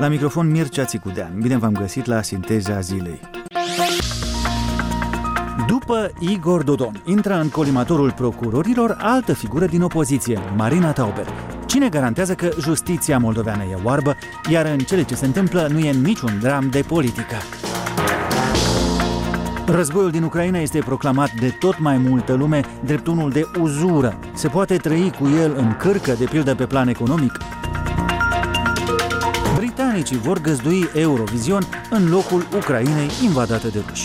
La microfon Mircea Țicudean. Bine v-am găsit la Sinteza Zilei. După Igor Dodon, intră în colimatorul procurorilor altă figură din opoziție, Marina Tauber. Cine garantează că justiția moldoveană e oarbă, iar în cele ce se întâmplă nu e niciun dram de politică? Războiul din Ucraina este proclamat de tot mai multă lume drept unul de uzură. Se poate trăi cu el în cârcă, de pildă pe plan economic? Britanicii vor găzdui Eurovision în locul Ucrainei invadate de ruși.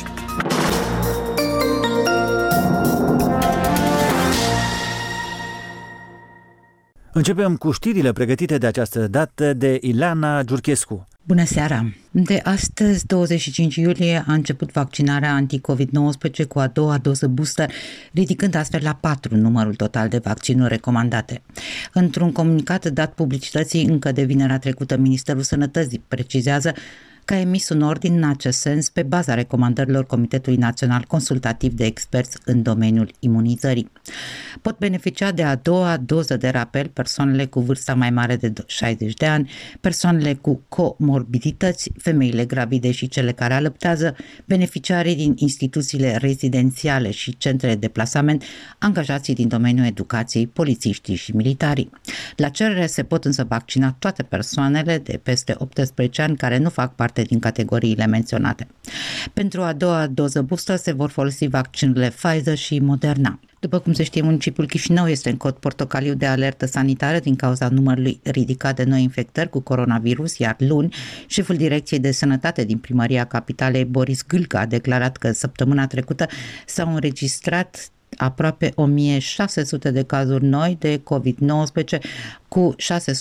Începem cu știrile pregătite de această dată de Ileana Giurchescu. Bună seara! De astăzi, 25 iulie, a început vaccinarea anti-COVID-19 cu a doua doză booster, ridicând astfel la 4 numărul total de vaccinuri recomandate. Într-un comunicat dat publicității încă de vinerea trecută, Ministerul Sănătății precizează că a emis un ordin în acest sens pe baza recomandărilor Comitetului Național Consultativ de Experți în domeniul imunizării. Pot beneficia de a doua doză de rapel persoanele cu vârsta mai mare de 60 de ani, persoanele cu comorbidități, femeile gravide și cele care alăptează, beneficiarii din instituțiile rezidențiale și centrele de plasament, angajații din domeniul educației, polițiștii și militarii. La cerere se pot însă vaccina toate persoanele de peste 18 ani care nu fac parte din categoriile menționate. Pentru a doua doză booster se vor folosi vaccinurile Pfizer și Moderna. După cum se știe, municipiul Chișinău este în cod portocaliu de alertă sanitară din cauza numărului ridicat de noi infectări cu coronavirus, iar luni, șeful Direcției de Sănătate din Primăria Capitalei, Boris Gâlcă, a declarat că săptămâna trecută s-au înregistrat aproape 1600 de cazuri noi de COVID-19, cu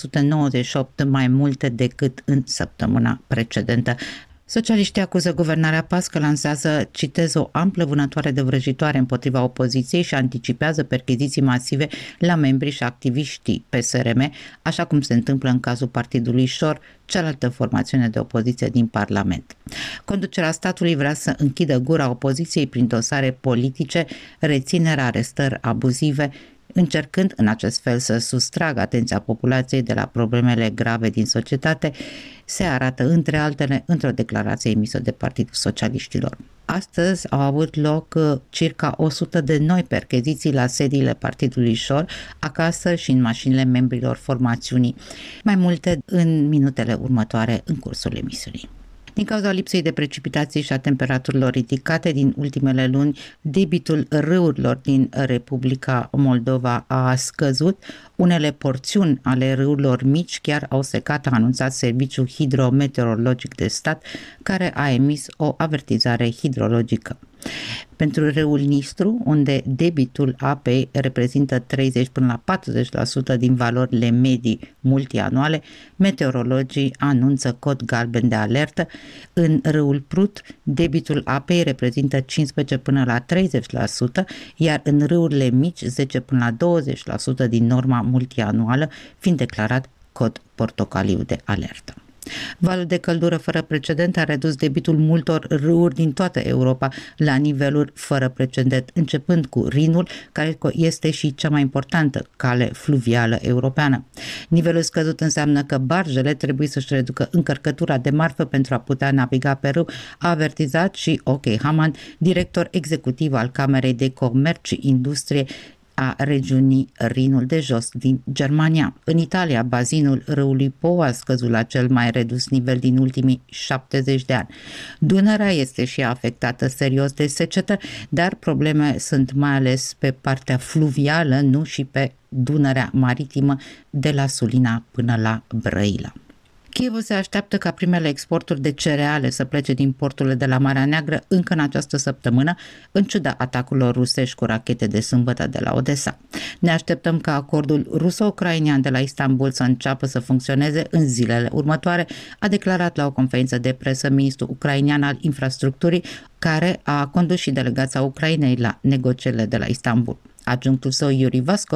698 mai multe decât în săptămâna precedentă. Socialiștii acuză guvernarea PAS că lansează, citez, o amplă vânătoare de vrăjitoare împotriva opoziției și anticipează percheziții masive la membrii și activiștii PSRM, așa cum se întâmplă în cazul partidului Șor, cealaltă formațiune de opoziție din Parlament. Conducerea statului vrea să închidă gura opoziției prin dosare politice, reținerea, arestări abuzive, încercând în acest fel să sustragă atenția populației de la problemele grave din societate, se arată între altele într-o declarație emisă de Partidul Socialiștilor. Astăzi au avut loc circa 100 de noi percheziții la sediile Partidului Șor, acasă și în mașinile membrilor formațiunii. Mai multe în minutele următoare în cursul emisiunii. Din cauza lipsei de precipitații și a temperaturilor ridicate din ultimele luni, debitul râurilor din Republica Moldova a scăzut. Unele porțiuni ale râurilor mici chiar au secat, a anunțat Serviciul Hidrometeorologic de Stat, care a emis o avertizare hidrologică. Pentru râul Nistru, unde debitul apei reprezintă 30 până la 40% din valorile medii multianuale, meteorologii anunță cod galben de alertă. În râul Prut, debitul apei reprezintă 15 până la 30%, iar în râurile mici 10 până la 20% din norma multianuală, fiind declarat cod portocaliu de alertă. Valul de căldură fără precedent a redus debitul multor râuri din toată Europa la niveluri fără precedent, începând cu Rinul, care este și cea mai importantă cale fluvială europeană. Nivelul scăzut înseamnă că barjele trebuie să-și reducă încărcătura de marfă pentru a putea naviga pe râu, a avertizat și Ok Haman, director executiv al Camerei de Comerț și Industrie a regiunii Rinul de Jos din Germania. În Italia, bazinul râului Po a scăzut la cel mai redus nivel din ultimii 70 de ani. Dunărea este și afectată serios de secetă, dar probleme sunt mai ales pe partea fluvială, nu și pe Dunărea maritimă de la Sulina până la Brăila. Kievul se așteaptă ca primele exporturi de cereale să plece din porturile de la Marea Neagră încă în această săptămână, în ciuda atacurilor rusești cu rachete de sâmbătă de la Odessa. Ne așteptăm ca acordul ruso-ucrainean de la Istanbul să înceapă să funcționeze în zilele următoare, a declarat la o conferință de presă ministrul ucrainean al infrastructurii, care a condus și delegația Ucrainei la negocierile de la Istanbul. Adjunctul său, Yuri Vaskov, a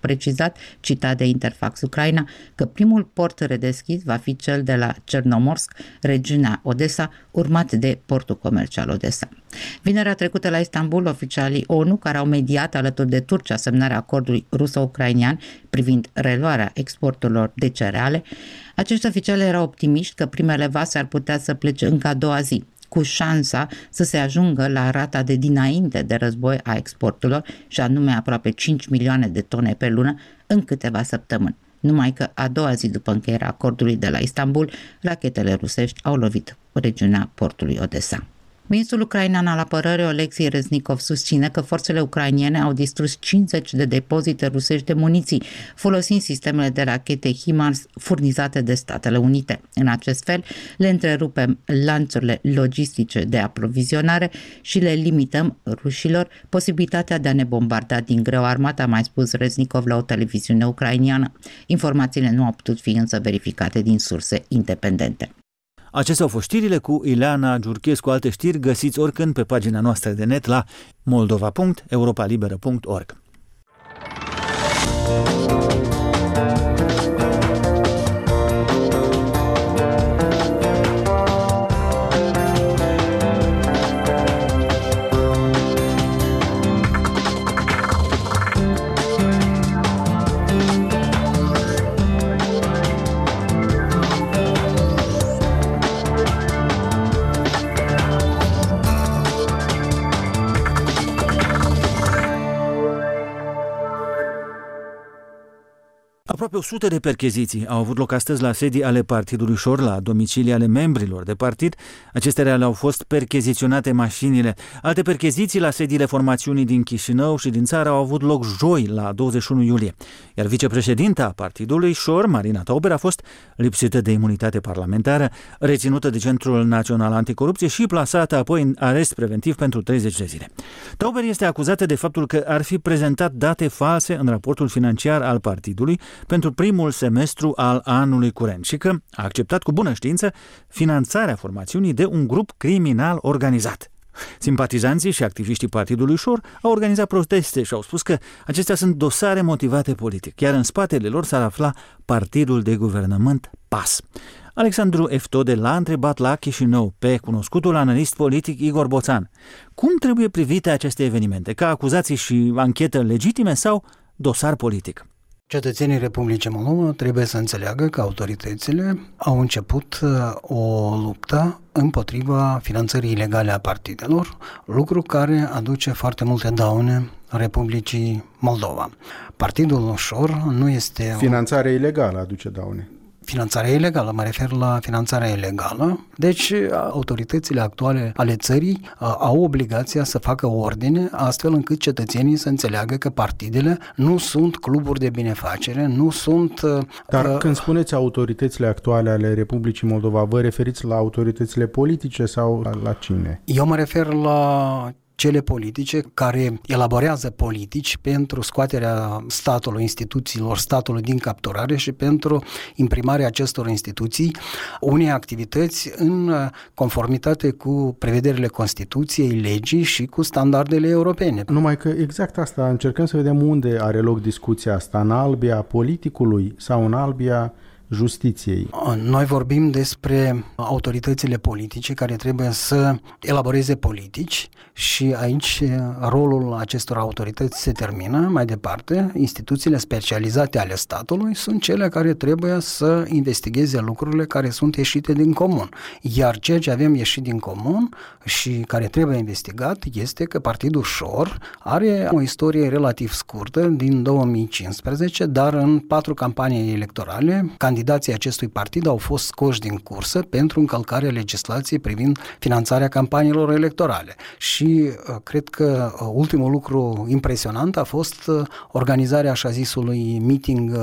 precizat, citat de Interfax Ucraina, că primul port redeschis va fi cel de la Cernomorsk, regiunea Odessa, urmat de portul comercial Odessa. Vinerea trecută la Istanbul, oficialii ONU, care au mediat alături de Turcia semnarea acordului ruso-ucrainian privind reluarea exporturilor de cereale, acești oficiali erau optimiști că primele vase ar putea să plece încă a doua zi, cu șansa să se ajungă la rata de dinainte de război a exporturilor, și anume aproape 5 milioane de tone pe lună în câteva săptămâni. Numai că a doua zi după încheierea acordului de la Istanbul, rachetele rusești au lovit regiunea portului Odessa. Ministrul ucrainean al apărării Oleksiy Reznikov susține că forțele ucrainiene au distrus 50 de depozite rusești de muniții, folosind sistemele de rachete HIMARS furnizate de Statele Unite. În acest fel, le întrerupem lanțurile logistice de aprovizionare și le limităm rușilor posibilitatea de a ne bombarda din greu armata, a mai spus Reznikov la o televiziune ucrainiană. Informațiile nu au putut fi însă verificate din surse independente. Acestea au fost știrile cu Ileana Giurchescu. Alte știri găsiți oricând pe pagina noastră de net la moldova.europalibera.org. Aproape 100 de percheziții au avut loc astăzi la sedii ale Partidului Șor, la domicilii ale membrilor de partid. Acestea le-au fost percheziționate mașinile. Alte percheziții la sediile formațiunii din Chișinău și din țară au avut loc joi, la 21 iulie. Iar vicepreședinta Partidului Șor, Marina Tauber, a fost lipsită de imunitate parlamentară, reținută de Centrul Național Anticorupție și plasată apoi în arest preventiv pentru 30 de zile. Tauber este acuzată de faptul că ar fi prezentat date false în raportul financiar al partidului pentru primul semestru al anului curent și că a acceptat cu bună știință finanțarea formațiunii de un grup criminal organizat. Simpatizanții și activiștii Partidului Șor au organizat proteste și au spus că acestea sunt dosare motivate politic, iar în spatele lor s-ar afla partidul de guvernământ PAS. Alexandru Eftode l-a întrebat la Chișinău pe cunoscutul analist politic Igor Boțan cum trebuie privite aceste evenimente, ca acuzații și anchetă legitime sau dosar politic. Cetățenii Republicii Moldova trebuie să înțeleagă că autoritățile au început o luptă împotriva finanțării ilegale a partidelor, lucru care aduce foarte multe daune Republicii Moldova. Partidul Șor nu este... Finanțarea ilegală aduce daune. Finanțarea ilegală, mă refer la finanțarea ilegală. Deci, autoritățile actuale ale țării au obligația să facă ordine, astfel încât cetățenii să înțeleagă că partidele nu sunt cluburi de binefacere, nu sunt... Dar când spuneți autoritățile actuale ale Republicii Moldova, vă referiți la autoritățile politice sau la cine? Eu mă refer la cele politice care elaborează politici pentru scoaterea statului, instituțiilor statului din capturare și pentru imprimarea acestor instituții unei activități în conformitate cu prevederile Constituției, legii și cu standardele europene. Numai că exact asta, încercăm să vedem unde are loc discuția asta, în albia politicului sau în albia justiției. Noi vorbim despre autoritățile politice care trebuie să elaboreze politici și aici rolul acestor autorități se termină. Mai departe, instituțiile specializate ale statului sunt cele care trebuie să investigheze lucrurile care sunt ieșite din comun. Iar ceea ce avem ieșit din comun și care trebuie investigat este că Partidul Șor are o istorie relativ scurtă din 2015, dar în 4 campanii electorale, candidații acestui partid au fost scoși din cursă pentru încălcarea legislației privind finanțarea campaniilor electorale. Și cred că ultimul lucru impresionant a fost organizarea așa zisului meeting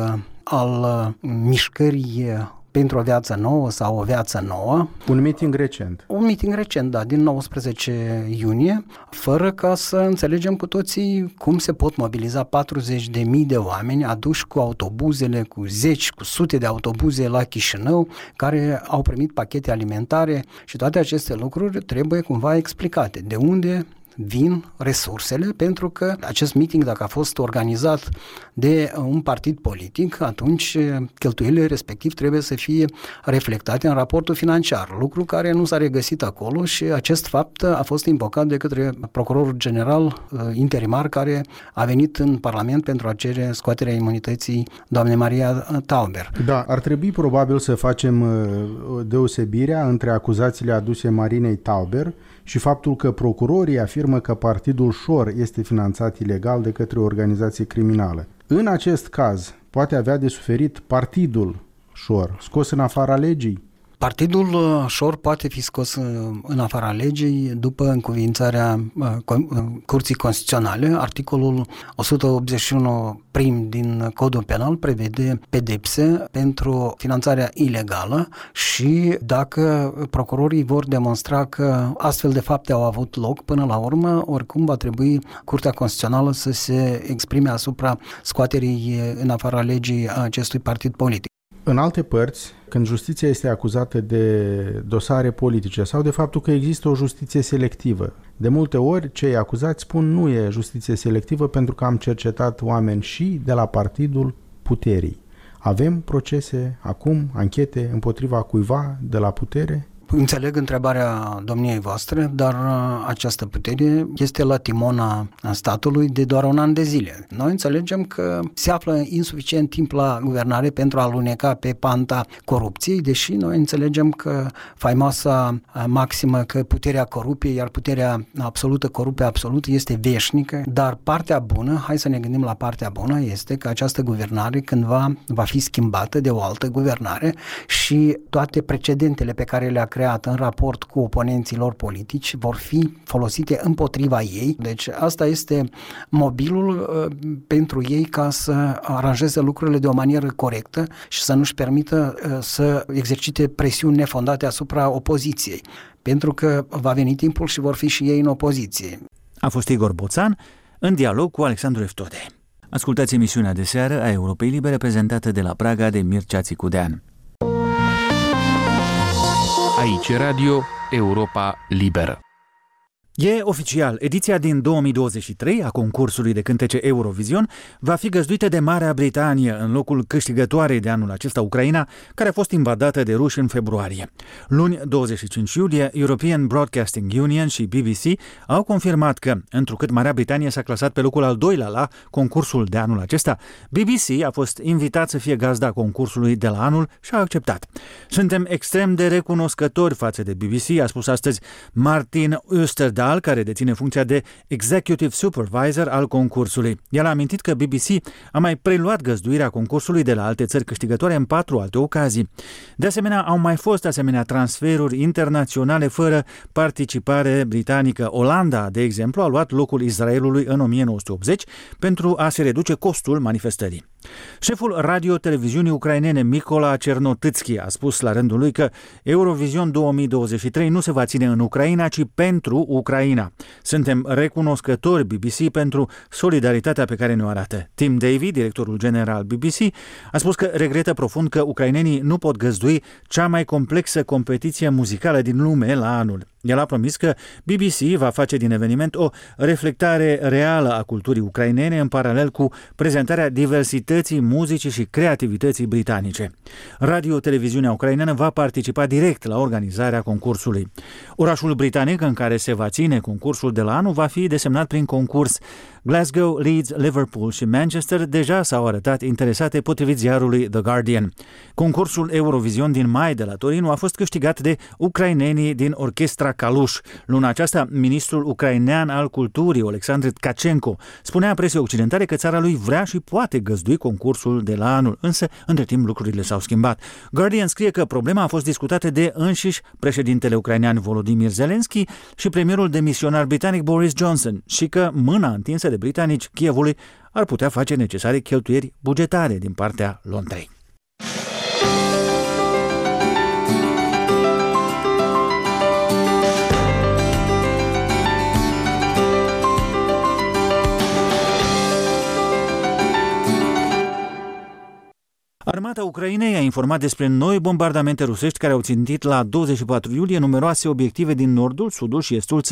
al mișcării pentru o viață nouă sau o viață nouă. Un meeting recent. Un meeting recent, da, din 19 iunie, fără ca să înțelegem cu toții cum se pot mobiliza 40.000 de oameni aduși cu autobuzele, cu zeci, cu sute de autobuze la Chișinău, care au primit pachete alimentare și toate aceste lucruri trebuie cumva explicate. De unde vin resursele, pentru că acest meeting, dacă a fost organizat de un partid politic, atunci cheltuielile respectiv trebuie să fie reflectate în raportul financiar, lucru care nu s-a regăsit acolo și acest fapt a fost invocat de către procurorul general interimar care a venit în Parlament pentru a cere scoaterea imunității doamnei Maria Tauber. Da, ar trebui probabil să facem deosebirea între acuzațiile aduse Marinei Tauber și faptul că procurorii afirmă că partidul Șor este finanțat ilegal de către o organizație criminală. În acest caz, poate avea de suferit partidul Șor, scos în afara legii? Partidul Șor poate fi scos în afara legii după încuviințarea Curții Constituționale. Articolul 181 prim din Codul Penal prevede pedepse pentru finanțarea ilegală și dacă procurorii vor demonstra că astfel de fapte au avut loc până la urmă, oricum va trebui Curtea Constituțională să se exprime asupra scoaterii în afara legii a acestui partid politic. În alte părți, când justiția este acuzată de dosare politice sau de faptul că există o justiție selectivă, de multe ori cei acuzați spun nu e justiție selectivă pentru că am cercetat oameni și de la partidul puterii. Avem procese acum, anchete împotriva cuiva de la putere? Înțeleg întrebarea domniei voastre, dar această putere este la timona statului de doar un an de zile. Noi înțelegem că se află insuficient timp la guvernare pentru a aluneca pe panta corupției, deși noi înțelegem că faimoasa maximă că puterea corupe, iar puterea absolută, corupe absolut, este veșnică, dar partea bună, hai să ne gândim la partea bună, este că această guvernare cândva va fi schimbată de o altă guvernare și toate precedentele pe care le-a creat în raport cu oponenții lor politici vor fi folosite împotriva ei. Deci asta este mobilul pentru ei ca să aranjeze lucrurile de o manieră corectă și să nu-și permită să exercite presiuni nefondate asupra opoziției. Pentru că va veni timpul și vor fi și ei în opoziție. A fost Igor Boțan în dialog cu Alexandru Eftode. Ascultați emisiunea de seară a Europei Libere prezentată de la Praga de Mircea Țicudean. Aici Radio Europa Liberă. E oficial, ediția din 2023 a concursului de cântece Eurovision va fi găzduită de Marea Britanie în locul câștigătoarei de anul acesta, Ucraina, care a fost invadată de ruși în februarie. Luni, 25 iulie, European Broadcasting Union și BBC au confirmat că, întrucât Marea Britanie s-a clasat pe locul al doilea la concursul de anul acesta, BBC a fost invitat să fie gazda concursului de la anul și a acceptat. Suntem extrem de recunoscători față de BBC, a spus astăzi Martin Österdahl, care deține funcția de Executive Supervisor al concursului. El a amintit că BBC a mai preluat găzduirea concursului de la alte țări câștigătoare în 4 alte ocazii. De asemenea, au mai fost asemenea transferuri internaționale fără participare britanică. Olanda, de exemplu, a luat locul Israelului în 1980 pentru a se reduce costul manifestării. Șeful radio-televiziunii ucrainene Mykola Cernotîtski a spus la rândul lui că Eurovision 2023 nu se va ține în Ucraina, ci pentru Ucraina. Suntem recunoscători BBC pentru solidaritatea pe care ne-o arată. Tim Davie, directorul general BBC, a spus că regretă profund că ucrainenii nu pot găzdui cea mai complexă competiție muzicală din lume la anul. El a promis că BBC va face din eveniment o reflectare reală a culturii ucrainene în paralel cu prezentarea diversității muzicii și creativității britanice. Radio-televiziunea ucraineană va participa direct la organizarea concursului. Orașul britanic în care se va ține concursul de la anul va fi desemnat prin concurs. Glasgow, Leeds, Liverpool și Manchester deja s-au arătat interesate potrivit ziarului The Guardian. Concursul Eurovision din mai de la Torino a fost câștigat de ucrainenii din orchestra Kalush. Luna aceasta, ministrul ucrainean al culturii, Oleksandr Tkachenko, spunea presei occidentale că țara lui vrea și poate găzdui concursul de la anul, însă, între timp, lucrurile s-au schimbat. Guardian scrie că problema a fost discutată de înșiși președintele ucrainean Volodymyr Zelensky și premierul demisionar britanic Boris Johnson și că mâna întinsă de britanici Kievului ar putea face necesare cheltuieri bugetare din partea Londrei. Armata Ucrainei a informat despre noi bombardamente rusești care au țintit la 24 iulie numeroase obiective din nordul, sudul și estul țării.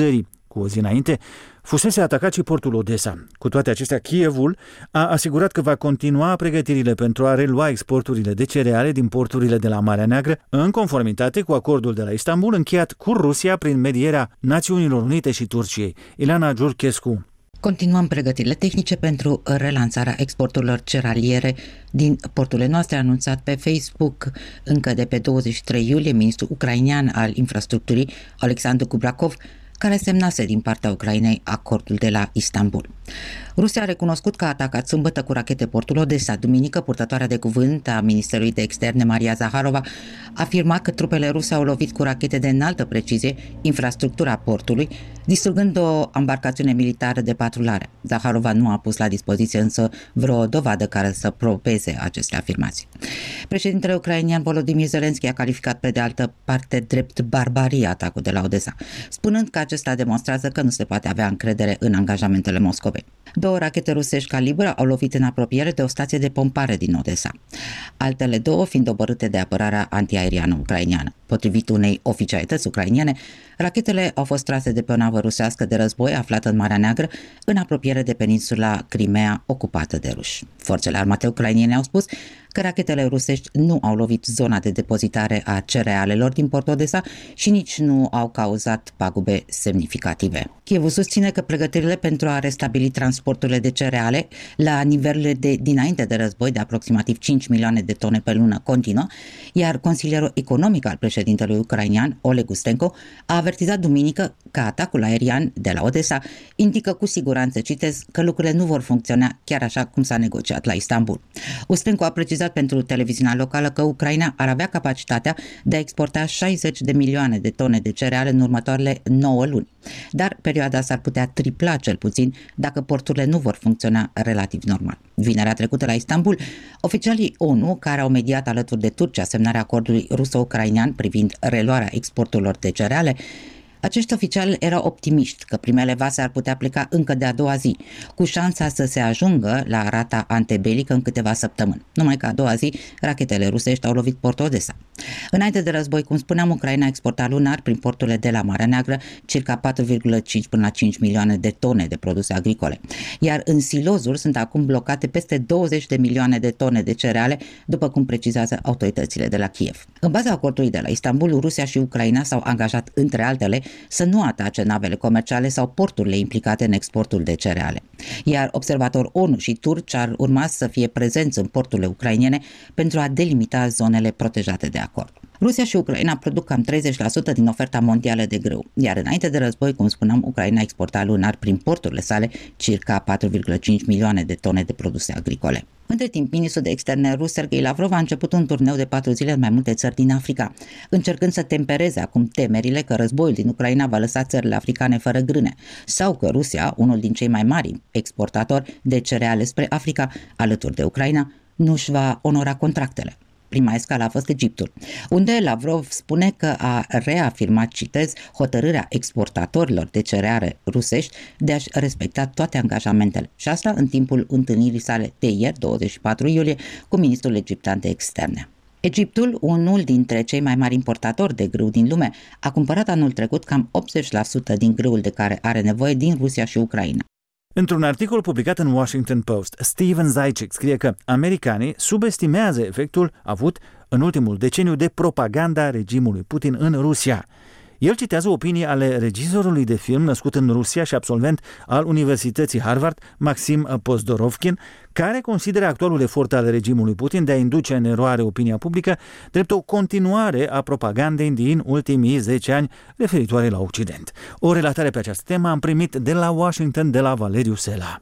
Cu o zi înainte, fusese atacat și portul Odessa. Cu toate acestea, Kievul a asigurat că va continua pregătirile pentru a relua exporturile de cereale din porturile de la Marea Neagră, în conformitate cu acordul de la Istanbul încheiat cu Rusia prin medierea Națiunilor Unite și Turciei. Ileana Giurchescu. Continuăm pregătirile tehnice pentru relansarea exporturilor cerealiere din porturile noastre, anunțat pe Facebook încă de pe 23 iulie ministrul ucrainean al infrastructurii, Alexandru Kubrakov, care semnase din partea Ucrainei acordul de la Istanbul. Rusia a recunoscut că a atacat sâmbătă cu rachete portul Odessa. Duminică, purtătoarea de cuvânt a Ministerului de Externe, Maria Zaharova, afirma că trupele ruse au lovit cu rachete de înaltă precizie infrastructura portului, distrugând o embarcațiune militară de patrulare. Zaharova nu a pus la dispoziție însă vreo dovadă care să probeze aceste afirmații. Președintele ucrainian Volodymyr Zelensky a calificat pe de altă parte drept barbarie atacul de la Odessa, spunând că acesta demonstrează că nu se poate avea încredere în angajamentele Moscovei. 2 rachete rusești calibră au lovit în apropiere de o stație de pompare din Odessa, altele 2 fiind dobărâte de apărarea antiaeriană ucraineană. Potrivit unei oficialități ucrainene, rachetele au fost trase de pe o navă rusească de război aflată în Marea Neagră, în apropiere de peninsula Crimea ocupată de ruși. Forțele armate ucrainene au spus că rachetele rusești nu au lovit zona de depozitare a cerealelor din port Odessa și nici nu au cauzat pagube semnificative. Kievul susține că pregătirile pentru a restabili transporturile de cereale la nivelurile de dinainte de război de aproximativ 5 milioane de tone pe lună continuă, iar consilierul economic al președintelui ucrainean, Oleg Ustenko, a avertizat duminică că atacul aerian de la Odessa indică cu siguranță, citez, că lucrurile nu vor funcționa chiar așa cum s-a negociat la Istanbul. Ustenko a precizat pentru televiziunea locală că Ucraina ar avea capacitatea de a exporta 60 de milioane de tone de cereale în următoarele 9 luni. Dar perioada s-ar putea tripla cel puțin dacă porturile nu vor funcționa relativ normal. Vinerea trecută la Istanbul, oficialii ONU, care au mediat alături de Turcia semnarea acordului ruso-ucrainean privind reluarea exporturilor de cereale, acești oficiali erau optimiști că primele vase ar putea pleca încă de a doua zi, cu șansa să se ajungă la rata antebelică în câteva săptămâni. Numai că a doua zi, rachetele rusești au lovit portul Odessa. Înainte de război, cum spuneam, Ucraina exporta lunar prin porturile de la Marea Neagră circa 4,5 până la 5 milioane de tone de produse agricole. Iar în silozuri sunt acum blocate peste 20 de milioane de tone de cereale, după cum precizează autoritățile de la Kiev. În baza acordului de la Istanbul, Rusia și Ucraina s-au angajat, între altele, să nu atace navele comerciale sau porturile implicate în exportul de cereale. Iar observatori ONU și turci ar urma să fie prezenți în porturile ucrainene pentru a delimita zonele protejate de acord. Rusia și Ucraina produc cam 30% din oferta mondială de grâu, iar înainte de război, cum spuneam, Ucraina exporta lunar prin porturile sale circa 4,5 milioane de tone de produse agricole. Între timp, ministrul de externe rus, Sergei Lavrov, a început un turneu de 4 zile în mai multe țări din Africa, încercând să tempereze acum temerile că războiul din Ucraina va lăsa țările africane fără grâne, sau că Rusia, unul din cei mai mari exportatori de cereale spre Africa, alături de Ucraina, nu își va onora contractele. Prima escală a fost Egiptul, unde Lavrov spune că a reafirmat, citez, hotărârea exportatorilor de cereale rusești de a-și respecta toate angajamentele. Și asta în timpul întâlnirii sale de ieri, 24 iulie, cu ministrul egiptean de externe. Egiptul, unul dintre cei mai mari importatori de grâu din lume, a cumpărat anul trecut cam 80% din grâul de care are nevoie din Rusia și Ucraina. Într-un articol publicat în Washington Post, Steven Zajic scrie că americanii subestimează efectul avut în ultimul deceniu de propaganda regimului Putin în Rusia. El citează opinii ale regizorului de film născut în Rusia și absolvent al Universității Harvard, Maxim Pozdorovkin, care consideră actualul efort al regimului Putin de a induce în eroare opinia publică drept o continuare a propagandei din ultimii 10 ani referitoare la Occident. O relatare pe această temă am primit de la Washington de la Valeriu Sela.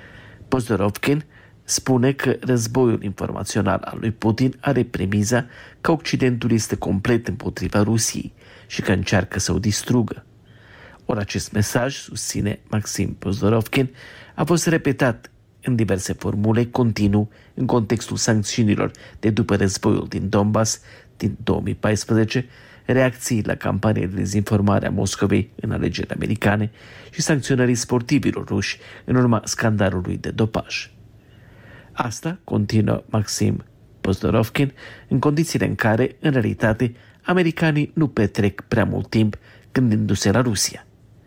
Pozdorovkin spune că războiul informațional al lui Putin are premiza că Occidentul este complet împotriva Rusiei și că încearcă să o distrugă. Ori acest mesaj, susține Maxim Pozdorovkin, a fost repetat în diverse formule continuu în contextul sancțiunilor de după războiul din Donbass din 2014, reacții la campania de dezinformare a Moscovei în alegerile americane și sancționării sportivilor ruși în urma scandalului de dopaj. Asta, continuă Maxim Pozdorovkin, în condițiile în care, în realitate, americanii nu petrec prea mult timp gândindu-se la Rusia.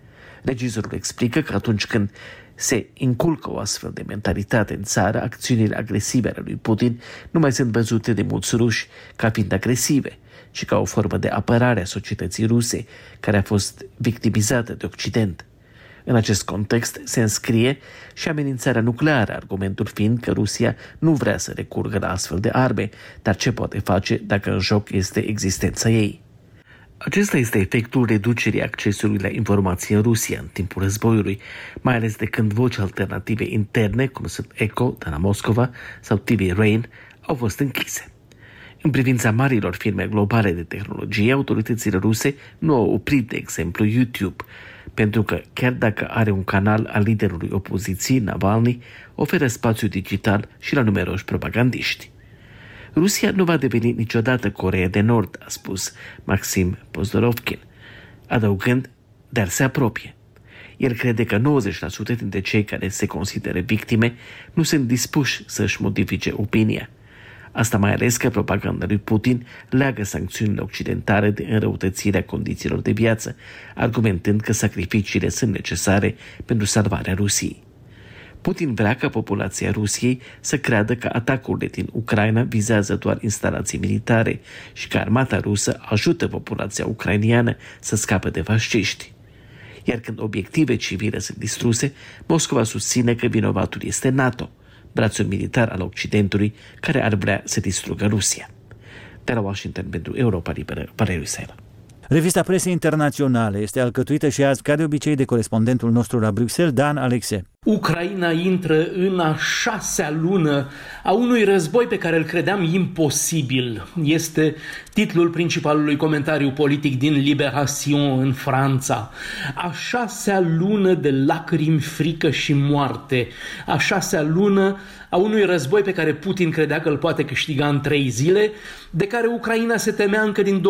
Regizorul explică că atunci când se inculcă o astfel de mentalitate în țară, acțiunile agresive ale lui Putin nu mai sunt văzute de mulți ruși ca fiind agresive, ci ca o formă de apărare a societății ruse, care a fost victimizată de Occident. În acest context se înscrie și amenințarea nucleară, argumentul fiind că Rusia nu vrea să recurgă la astfel de arme, dar ce poate face dacă în joc este existența ei? Acesta este efectul reducerii accesului la informații în Rusia în timpul războiului, mai ales de când voci alternative interne, cum sunt Echo de la Moscova sau TV Rain, au fost închise. În privința marilor firme globale de tehnologie, autoritățile ruse nu au oprit, de exemplu, YouTube, pentru că, chiar dacă are un canal al liderului opoziției, Navalny, oferă spațiu digital și la numeroși propagandiști. Rusia nu va deveni niciodată Coreea de Nord, a spus Maxim Pozdorovkin, adăugând, dar se apropie. El crede că 90% dintre cei care se consideră victime nu sunt dispuși să-și modifice opinia. Asta mai ales că propaganda lui Putin leagă sancțiunile occidentale de înrăutățirea condițiilor de viață, argumentând că sacrificiile sunt necesare pentru salvarea Rusiei. Putin vrea ca populația Rusiei să creadă că atacurile din Ucraina vizează doar instalații militare și că armata rusă ajută populația ucrainiană să scape de fasciști. Iar când obiective civile sunt distruse, Moscova susține că vinovatul este NATO, brațul militar al Occidentului care ar vrea să distrugă Rusia. De la Washington pentru Europa Liberă, Valeriu Sela. Revista presei internaționale este alcătuită și azi, ca de obicei, de corespondentul nostru la Bruxelles, Dan Alexe. Ucraina intră în a 6-a lună a unui război pe care îl credeam imposibil. Este titlul principalului comentariu politic din Libération în Franța. A 6-a lună de lacrimi, frică și moarte. A 6-a lună a unui război pe care Putin credea că îl poate câștiga în 3 zile, de care Ucraina se temea încă din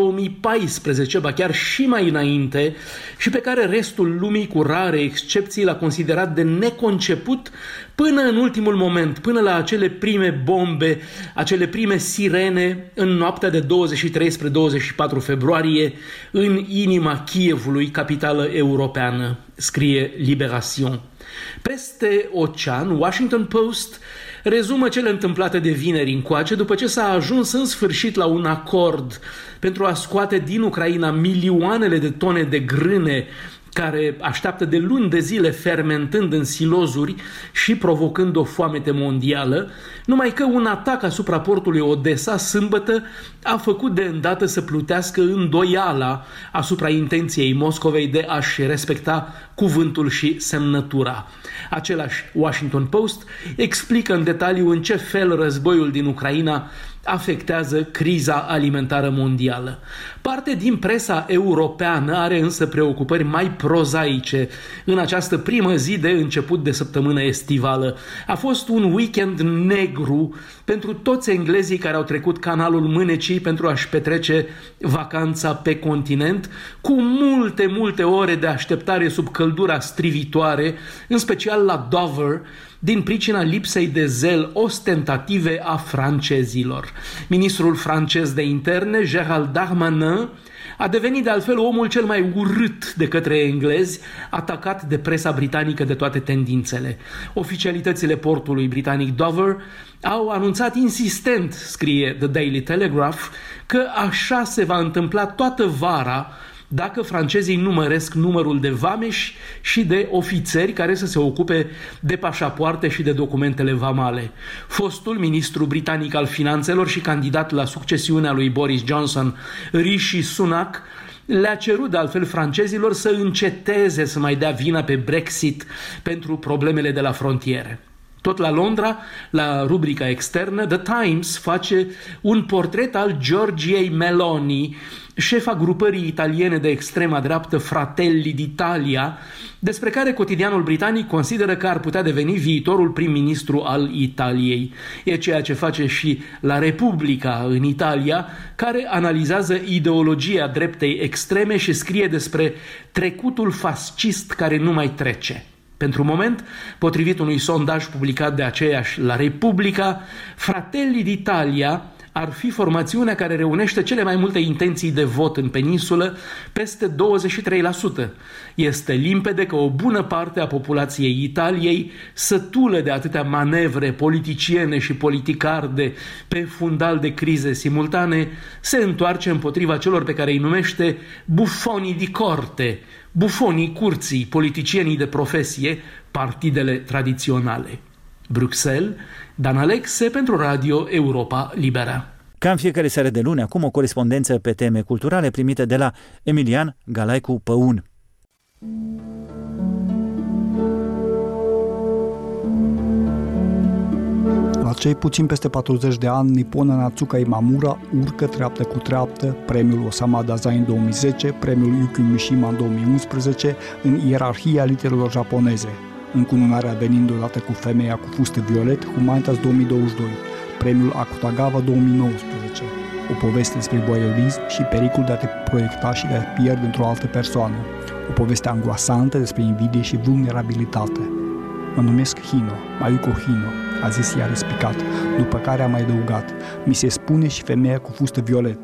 2014, ba chiar și mai înainte, și pe care restul lumii, cu rare excepții, l-a considerat de neconceput până în ultimul moment, până la acele prime bombe, acele prime sirene în noaptea de 23 spre 24 februarie în inima Kievului, capitală europeană, scrie Libération. Peste ocean, Washington Post rezumă cele întâmplate de vineri încoace, după ce s-a ajuns în sfârșit la un acord pentru a scoate din Ucraina milioanele de tone de grâne care așteaptă de luni de zile fermentând în silozuri și provocând o foamete mondială, numai că un atac asupra portului Odessa sâmbătă a făcut de îndată să plutească îndoiala asupra intenției Moscovei de a-și respecta cuvântul și semnătura. Același Washington Post explică în detaliu în ce fel războiul din Ucraina afectează criza alimentară mondială. Parte din presa europeană are însă preocupări mai prozaice. În această primă zi de început de săptămână estivală a fost un weekend negru pentru toți englezii care au trecut canalul Mânecii pentru a-și petrece vacanța pe continent, cu multe ore de așteptare sub căldura strivitoare, în special la Dover, din pricina lipsei de zel ostentative a francezilor. Ministrul francez de interne, Gérald Darmanin, a devenit de altfel omul cel mai urât de către englezi, atacat de presa britanică de toate tendințele. Oficialitățile portului britanic Dover au anunțat insistent, scrie The Daily Telegraph, că așa se va întâmpla toată vara dacă francezii nu măresc numărul de vameși și de ofițeri care să se ocupe de pașapoarte și de documentele vamale. Fostul ministru britanic al finanțelor și candidat la succesiunea lui Boris Johnson, Rishi Sunak, le-a cerut de altfel francezilor să înceteze să mai dea vina pe Brexit pentru problemele de la frontiere. Tot la Londra, la rubrica externă, The Times face un portret al Giorgiei Meloni, șefa grupării italiene de extrema dreaptă Fratelli d'Italia, despre care cotidianul britanic consideră că ar putea deveni viitorul prim-ministru al Italiei. E ceea ce face și La Repubblica în Italia, care analizează ideologia dreptei extreme și scrie despre trecutul fascist care nu mai trece. Pentru moment, potrivit unui sondaj publicat de aceeași La Repubblica, Fratelli d'Italia ar fi formațiunea care reunește cele mai multe intenții de vot în peninsulă, peste 23%. Este limpede că o bună parte a populației Italiei, sătulă de atâtea manevre politiciene și politicarde pe fundal de crize simultane, se întoarce împotriva celor pe care îi numește bufonii di corte, bufonii curții, politicienii de profesie, partidele tradiționale. Bruxelles, Dan Alexe pentru Radio Europa Liberă. Ca în fiecare seară de luni, acum o corespondență pe teme culturale primită de la Emilian Galaicu Păun. La cei puțin peste 40 de ani, Nippona Natsuka Imamura urcă treaptă cu treaptă premiul Osama Dazai în 2010, premiul Yukio Mishima în 2011, în ierarhia literelor japoneze, încununarea venind odată cu Femeia cu fustă violet, Humanitas 2022, premiul Akutagawa 2019, o poveste despre voyeurism și pericolul de a te proiecta și de a te pierde într-o altă persoană, o poveste angoasantă despre invidie și vulnerabilitate. Mă numesc Hino, Mayuko Hino, a zis ea respicat, după care a mai adăugat, mi se spune și Femeia cu fustă violet.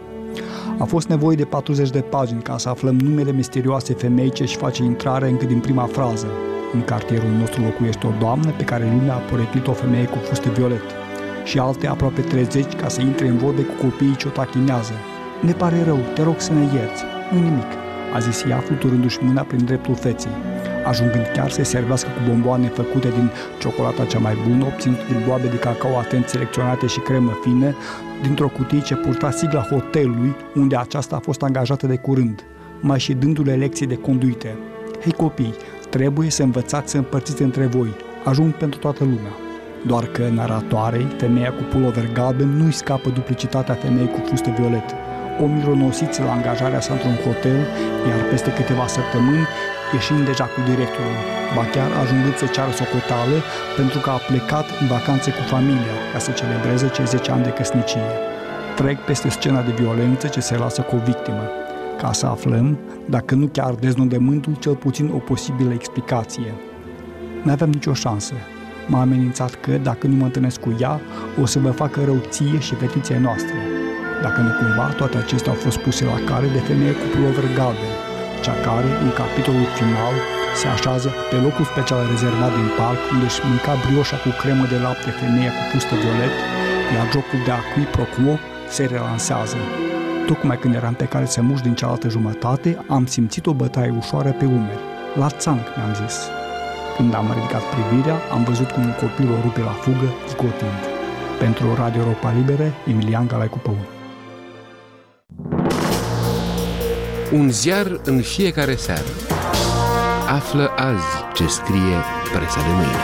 A fost nevoie de 40 de pagini ca să aflăm numele misterioase femei ce își face intrare încă din prima frază. În cartierul nostru locuiește o doamnă pe care lumea a poreclit o femeie cu fustă violet și alte aproape 30 ca să intre în vorbe cu copiii ce o tachinează. Ne pare rău, te rog să ne ierți. Nu nimic, a zis ea fluturându-și mâna prin dreptul feței, ajungând chiar să servească cu bomboane făcute din ciocolata cea mai bună, obținută din boabe de cacao atent selecționate și cremă fină, dintr-o cutie ce purta sigla hotelului, unde aceasta a fost angajată de curând, mai și dându-le lecții de conduite. Hei copii, trebuie să învățați să împărțiți între voi, ajung pentru toată lumea. Doar că naratoarei, femeia cu pulover galben, nu-i scapă duplicitatea femeii cu fustă violet. O mironosiță la angajarea sa într-un hotel, iar peste câteva săptămâni, ieșind deja cu directorul, ba chiar ajungând să ceară socoteală pentru că a plecat în vacanțe cu familia ca să celebreze cei 10 ani de căsnicie. Trec peste scena de violență ce se lasă cu o victimă, ca să aflăm, dacă nu chiar deznodământul, cel puțin o posibilă explicație. N-aveam nicio șansă. M-a amenințat că, dacă nu mă întâlnesc cu ea, o să vă facă rău ție și fetiței noastre. Dacă nu cumva, toate acestea au fost puse la cale de femeie cu pulover galben, cea care, în capitolul final, se așează pe locul special rezervat din parc, unde își mânca brioșa cu cremă de lapte femeia cu fustă violet, iar jocul de a qui pro quo se relansează. Tocmai când eram pe care să mușc din cealaltă jumătate, am simțit o bătaie ușoară pe umeri. La țanc, mi-am zis. Când am ridicat privirea, am văzut cum un copil o rupe la fugă, chicotind. Pentru Radio Europa Liberă, Emilian Galaicu Păun. Un ziar în fiecare seară. Află azi ce scrie presa de mâine.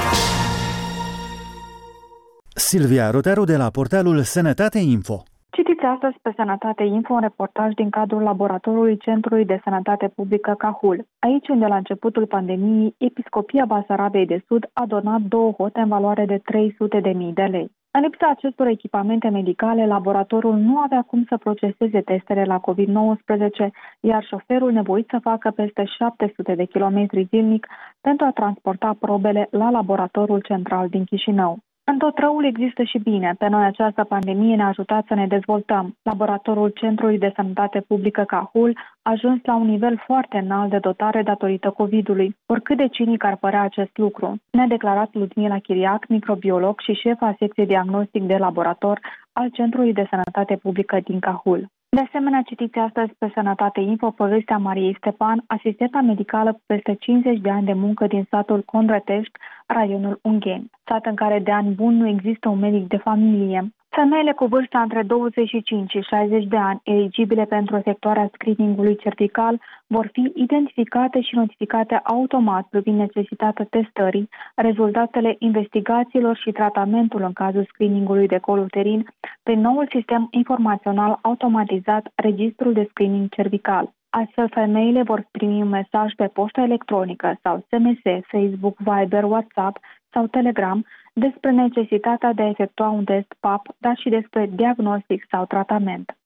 Silvia Rotearu de la portalul Sănătate Info. Citiți astăzi pe Sănătate Info un reportaj din cadrul laboratorului Centrului de Sănătate Publică Cahul. Aici, unde la începutul pandemiei, Episcopia Basarabiei de Sud a donat 2 hote în valoare de 300.000 de lei. În lipsa acestor echipamente medicale, laboratorul nu avea cum să proceseze testele la COVID-19, iar șoferul nevoit să facă peste 700 de kilometri zilnic pentru a transporta probele la laboratorul central din Chișinău. În tot răul există și bine. Pe noi această pandemie ne-a ajutat să ne dezvoltăm. Laboratorul Centrului de Sănătate Publică Cahul a ajuns la un nivel foarte înalt de dotare datorită COVID-ului. Oricât de cinic ar părea acest lucru, ne-a declarat Ludmila Chiriac, microbiolog și șefa secției diagnostic de laborator al Centrului de Sănătate Publică din Cahul. De asemenea, citiți astăzi pe Sănătate Info povestea Mariei Stepan, asistenta medicală cu peste 50 de ani de muncă din satul Condrătești, raionul Ungheni, sat în care de ani buni nu există un medic de familie. Femeile cu vârsta între 25 și 60 de ani eligibile pentru efectuarea screeningului cervical vor fi identificate și notificate automat privind necesitatea testării, rezultatele investigațiilor și tratamentul în cazul screeningului de col uterin prin noul sistem informațional automatizat Registrul de Screening Cervical. Astfel, femeile vor primi un mesaj pe poștă electronică sau SMS, Facebook, Viber, WhatsApp sau Telegram despre necesitatea de a efectua un test PAP, dar și despre diagnostic sau tratament.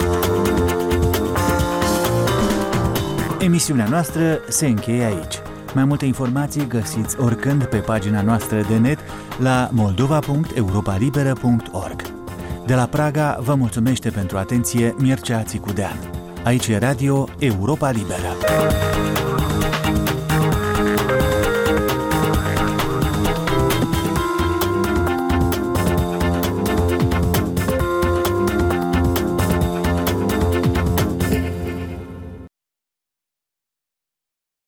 Emisiunea noastră se încheie aici. Mai multe informații găsiți oricând pe pagina noastră de net la moldova.europalibera.org. De la Praga vă mulțumește pentru atenție Mircea Țicudean. Aici e Radio Europa Liberă.